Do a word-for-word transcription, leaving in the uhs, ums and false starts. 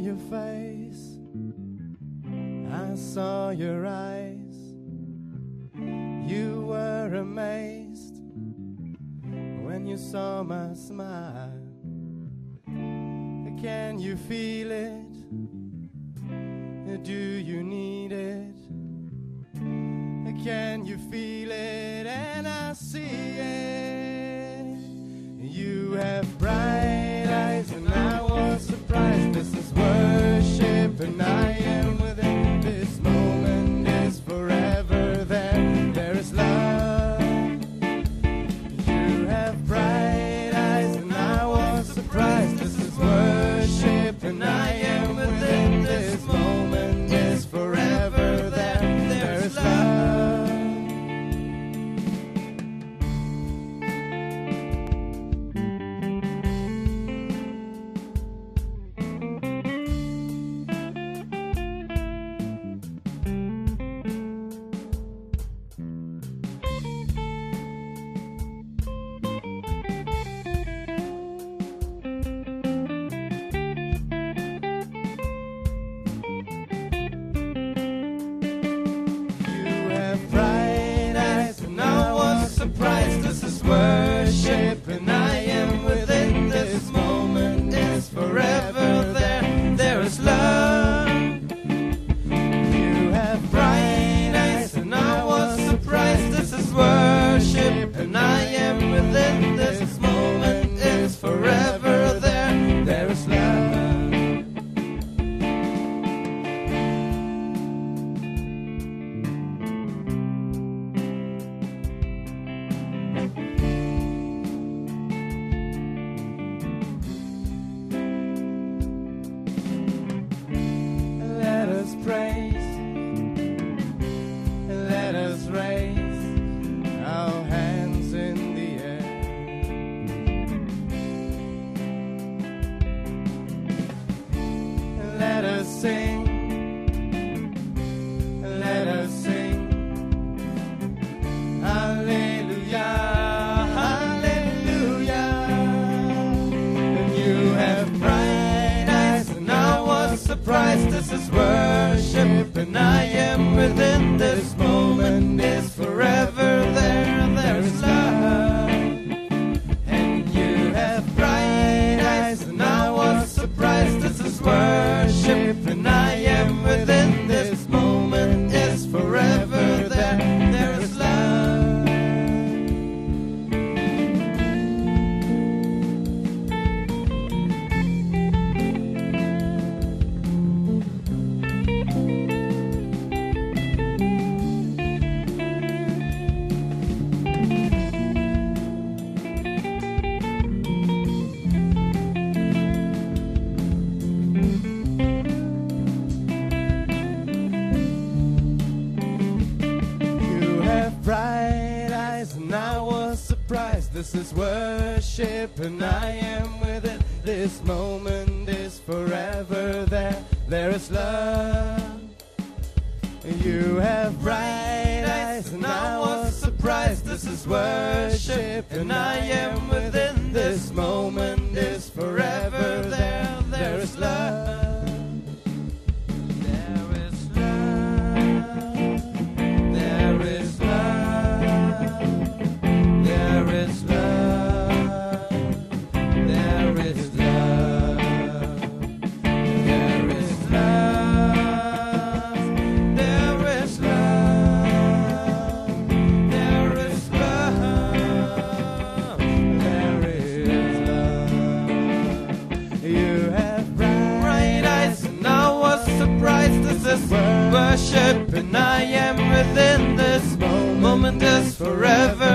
your face, I saw your eyes. You were amazed when you saw my smile. Can you feel it? Do you need it? Can you feel it? And I see it. You have bright eyes and I was surprised. This is worship and I am within. This moment is forever there. There is love. You have bright eyes and I was surprised. This is worship and I am within. This moment is forever there. There is love. This is worship and I am within. This moment is forever there. There is love. You have bright eyes and I was surprised. This is worship and I am within. This moment is forever there. There is love. This is worship and I am within. This moment is forever there. There is love. And you have bright eyes and I was surprised. This is worship and I am within. This moment is forever there. There is love. Bright eyes and I was surprised. This is worship and I am with it. This moment is forever there. There is love. You have bright eyes and I was surprised. This is worship and I am within. This moment is forever there. There is love. Worship and I am within. This moment is forever